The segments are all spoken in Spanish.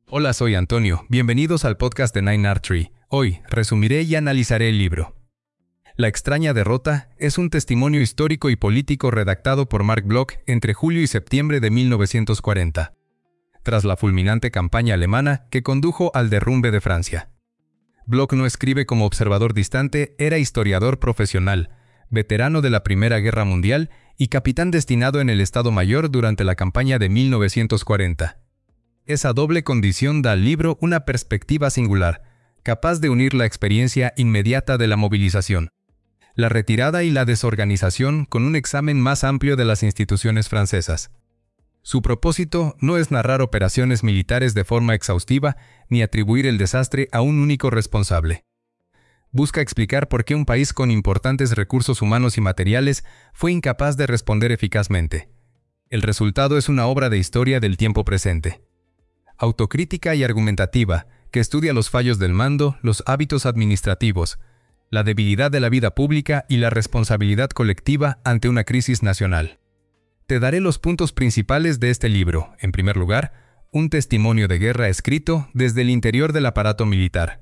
Hola, soy Antonio. Bienvenidos al podcast de 9R3. Hoy resumiré y analizaré el libro. La extraña derrota es un testimonio histórico y político redactado por Marc Bloch entre julio y septiembre de 1940, tras la fulminante campaña alemana que condujo al derrumbe de Francia. Bloch no escribe como observador distante, era historiador profesional, veterano de la Primera Guerra Mundial y capitán destinado en el Estado Mayor durante la campaña de 1940. Esa doble condición da al libro una perspectiva singular, capaz de unir la experiencia inmediata de la movilización, la retirada y la desorganización con un examen más amplio de las instituciones francesas. Su propósito no es narrar operaciones militares de forma exhaustiva ni atribuir el desastre a un único responsable. Busca explicar por qué un país con importantes recursos humanos y materiales fue incapaz de responder eficazmente. El resultado es una obra de historia del tiempo presente, autocrítica y argumentativa, que estudia los fallos del mando, los hábitos administrativos, la debilidad de la vida pública y la responsabilidad colectiva ante una crisis nacional. Te daré los puntos principales de este libro. En primer lugar, un testimonio de guerra escrito desde el interior del aparato militar.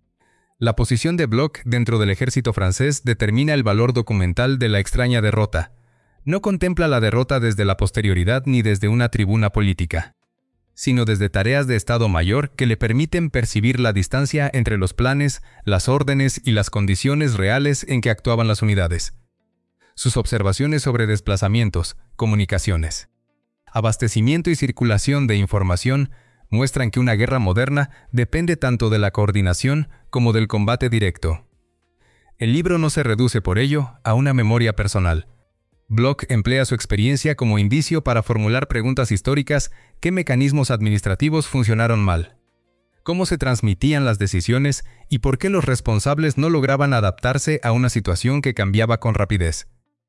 La posición de Bloch dentro del ejército francés determina el valor documental de la extraña derrota. No contempla la derrota desde la posterioridad ni desde una tribuna política, sino desde tareas de Estado Mayor que le permiten percibir la distancia entre los planes, las órdenes y las condiciones reales en que actuaban las unidades. Sus observaciones sobre desplazamientos, comunicaciones, abastecimiento y circulación de información muestran que una guerra moderna depende tanto de la coordinación como del combate directo. El libro no se reduce por ello a una memoria personal. Bloch emplea su experiencia como indicio para formular preguntas históricas: ¿qué mecanismos administrativos funcionaron mal? ¿Cómo se transmitían las decisiones y por qué los responsables no lograban adaptarse a una situación que cambiaba con rapidez?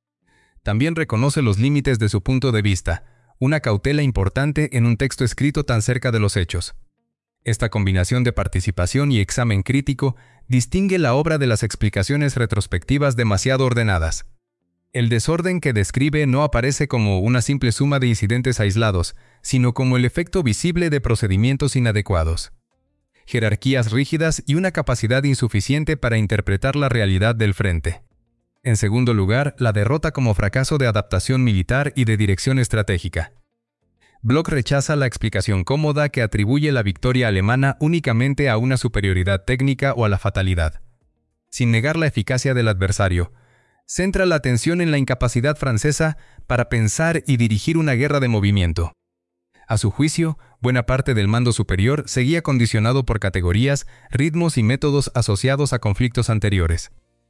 También reconoce los límites de su punto de vista, una cautela importante en un texto escrito tan cerca de los hechos. Esta combinación de participación y examen crítico distingue la obra de las explicaciones retrospectivas demasiado ordenadas. El desorden que describe no aparece como una simple suma de incidentes aislados, sino como el efecto visible de procedimientos inadecuados, jerarquías rígidas y una capacidad insuficiente para interpretar la realidad del frente. En segundo lugar, la derrota como fracaso de adaptación militar y de dirección estratégica. Bloch rechaza la explicación cómoda que atribuye la victoria alemana únicamente a una superioridad técnica o a la fatalidad. Sin negar la eficacia del adversario, centra la atención en la incapacidad francesa para pensar y dirigir una guerra de movimiento. A su juicio, buena parte del mando superior seguía condicionado por categorías, ritmos y métodos asociados a conflictos anteriores.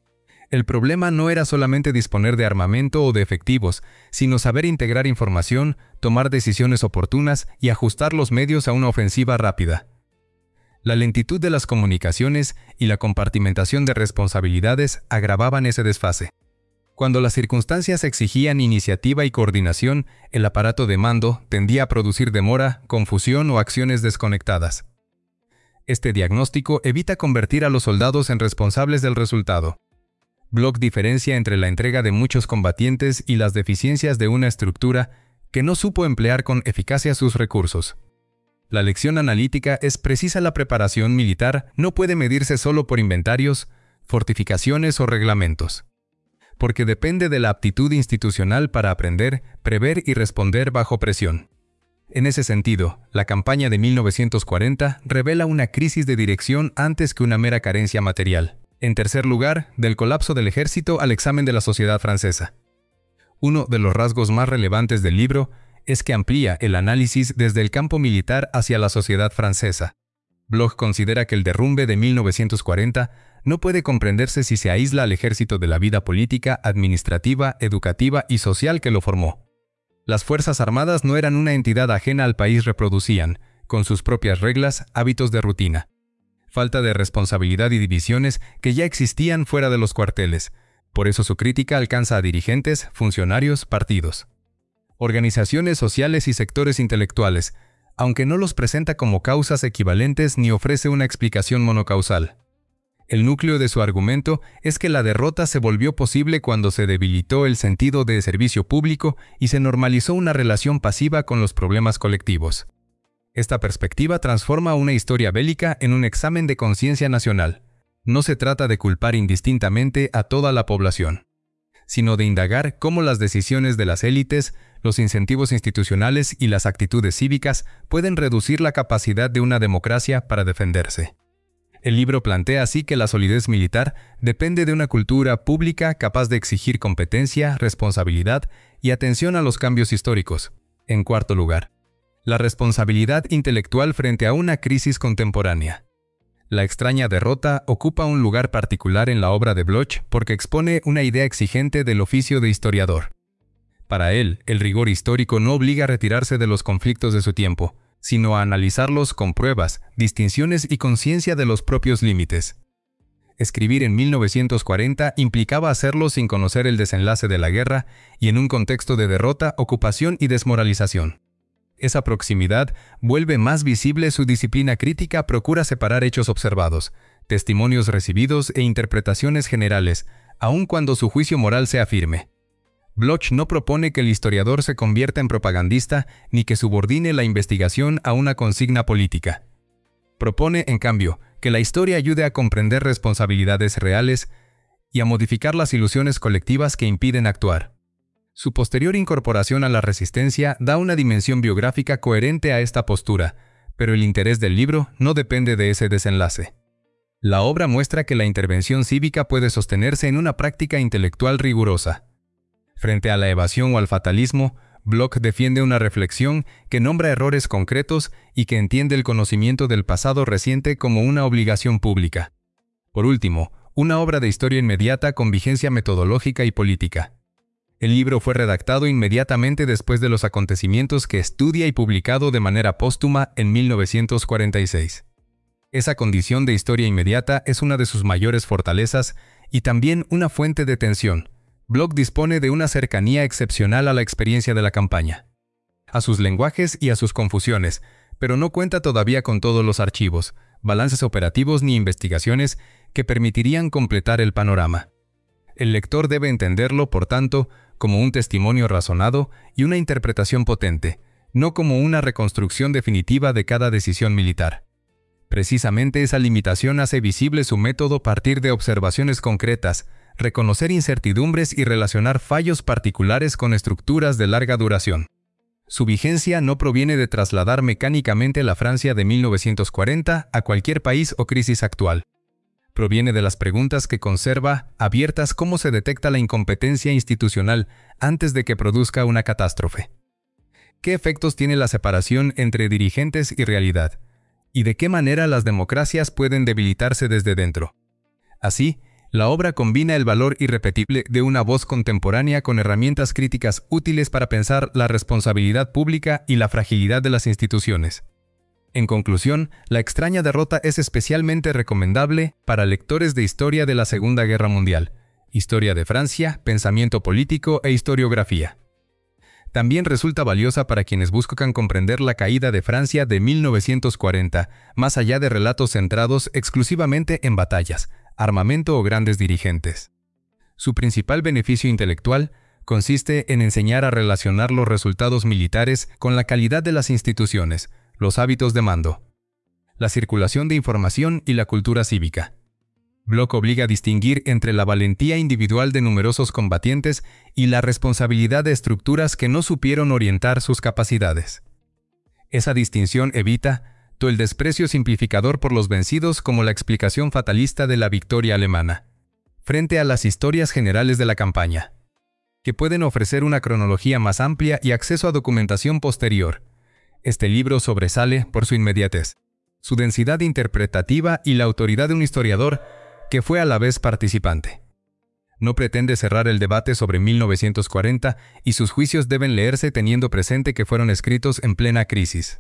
El problema no era solamente disponer de armamento o de efectivos, sino saber integrar información, tomar decisiones oportunas y ajustar los medios a una ofensiva rápida. La lentitud de las comunicaciones y la compartimentación de responsabilidades agravaban ese desfase. Cuando las circunstancias exigían iniciativa y coordinación, el aparato de mando tendía a producir demora, confusión o acciones desconectadas. Este diagnóstico evita convertir a los soldados en responsables del resultado. Bloch diferencia entre la entrega de muchos combatientes y las deficiencias de una estructura que no supo emplear con eficacia sus recursos. La lección analítica es precisa: la preparación militar no puede medirse solo por inventarios, fortificaciones o reglamentos, porque depende de la aptitud institucional para aprender, prever y responder bajo presión. En ese sentido, la campaña de 1940 revela una crisis de dirección antes que una mera carencia material. En tercer lugar, del colapso del ejército al examen de la sociedad francesa. Uno de los rasgos más relevantes del libro es que amplía el análisis desde el campo militar hacia la sociedad francesa. Bloch considera que el derrumbe de 1940 no puede comprenderse si se aísla al ejército de la vida política, administrativa, educativa y social que lo formó. Las Fuerzas Armadas no eran una entidad ajena al país, reproducían, con sus propias reglas, hábitos de rutina, falta de responsabilidad y divisiones que ya existían fuera de los cuarteles. Por eso su crítica alcanza a dirigentes, funcionarios, partidos, organizaciones sociales y sectores intelectuales, aunque no los presenta como causas equivalentes ni ofrece una explicación monocausal. El núcleo de su argumento es que la derrota se volvió posible cuando se debilitó el sentido de servicio público y se normalizó una relación pasiva con los problemas colectivos. Esta perspectiva transforma una historia bélica en un examen de conciencia nacional. No se trata de culpar indistintamente a toda la población, sino de indagar cómo las decisiones de las élites, los incentivos institucionales y las actitudes cívicas pueden reducir la capacidad de una democracia para defenderse. El libro plantea así que la solidez militar depende de una cultura pública capaz de exigir competencia, responsabilidad y atención a los cambios históricos. En cuarto lugar, la responsabilidad intelectual frente a una crisis contemporánea. La extraña derrota ocupa un lugar particular en la obra de Bloch porque expone una idea exigente del oficio de historiador. Para él, el rigor histórico no obliga a retirarse de los conflictos de su tiempo, sino a analizarlos con pruebas, distinciones y conciencia de los propios límites. Escribir en 1940 implicaba hacerlo sin conocer el desenlace de la guerra y en un contexto de derrota, ocupación y desmoralización. Esa proximidad vuelve más visible su disciplina crítica, procura separar hechos observados, testimonios recibidos e interpretaciones generales, aun cuando su juicio moral sea firme. Bloch no propone que el historiador se convierta en propagandista ni que subordine la investigación a una consigna política. Propone, en cambio, que la historia ayude a comprender responsabilidades reales y a modificar las ilusiones colectivas que impiden actuar. Su posterior incorporación a la resistencia da una dimensión biográfica coherente a esta postura, pero el interés del libro no depende de ese desenlace. La obra muestra que la intervención cívica puede sostenerse en una práctica intelectual rigurosa. Frente a la evasión o al fatalismo, Bloch defiende una reflexión que nombra errores concretos y que entiende el conocimiento del pasado reciente como una obligación pública. Por último, una obra de historia inmediata con vigencia metodológica y política. El libro fue redactado inmediatamente después de los acontecimientos que estudia y publicado de manera póstuma en 1946. Esa condición de historia inmediata es una de sus mayores fortalezas y también una fuente de tensión. Bloch dispone de una cercanía excepcional a la experiencia de la campaña, a sus lenguajes y a sus confusiones, pero no cuenta todavía con todos los archivos, balances operativos ni investigaciones que permitirían completar el panorama. El lector debe entenderlo, por tanto, como un testimonio razonado y una interpretación potente, no como una reconstrucción definitiva de cada decisión militar. Precisamente esa limitación hace visible su método a partir de observaciones concretas, reconocer incertidumbres y relacionar fallos particulares con estructuras de larga duración. Su vigencia no proviene de trasladar mecánicamente la Francia de 1940 a cualquier país o crisis actual. Proviene de las preguntas que conserva abiertas: cómo se detecta la incompetencia institucional antes de que produzca una catástrofe. ¿Qué efectos tiene la separación entre dirigentes y realidad? ¿Y de qué manera las democracias pueden debilitarse desde dentro? Así, la obra combina el valor irrepetible de una voz contemporánea con herramientas críticas útiles para pensar la responsabilidad pública y la fragilidad de las instituciones. En conclusión, La extraña derrota es especialmente recomendable para lectores de historia de la Segunda Guerra Mundial, historia de Francia, pensamiento político e historiografía. También resulta valiosa para quienes buscan comprender la caída de Francia de 1940, más allá de relatos centrados exclusivamente en batallas, armamento o grandes dirigentes. Su principal beneficio intelectual consiste en enseñar a relacionar los resultados militares con la calidad de las instituciones, los hábitos de mando, la circulación de información y la cultura cívica. Bloch obliga a distinguir entre la valentía individual de numerosos combatientes y la responsabilidad de estructuras que no supieron orientar sus capacidades. Esa distinción evita tanto el desprecio simplificador por los vencidos como la explicación fatalista de la victoria alemana, frente a las historias generales de la campaña, que pueden ofrecer una cronología más amplia y acceso a documentación posterior. Este libro sobresale por su inmediatez, su densidad interpretativa y la autoridad de un historiador que fue a la vez participante. No pretende cerrar el debate sobre 1940 y sus juicios deben leerse teniendo presente que fueron escritos en plena crisis.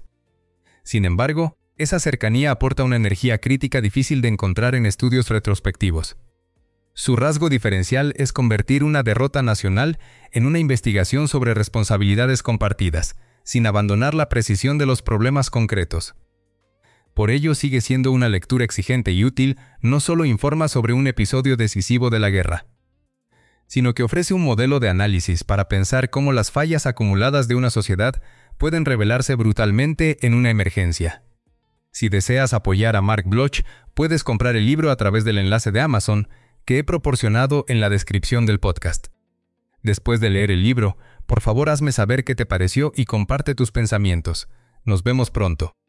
Sin embargo, esa cercanía aporta una energía crítica difícil de encontrar en estudios retrospectivos. Su rasgo diferencial es convertir una derrota nacional en una investigación sobre responsabilidades compartidas, sin abandonar la precisión de los problemas concretos. Por ello sigue siendo una lectura exigente y útil, no solo informa sobre un episodio decisivo de la guerra, sino que ofrece un modelo de análisis para pensar cómo las fallas acumuladas de una sociedad pueden revelarse brutalmente en una emergencia. Si deseas apoyar a Mark Bloch, puedes comprar el libro a través del enlace de Amazon que he proporcionado en la descripción del podcast. Después de leer el libro, por favor hazme saber qué te pareció y comparte tus pensamientos. Nos vemos pronto.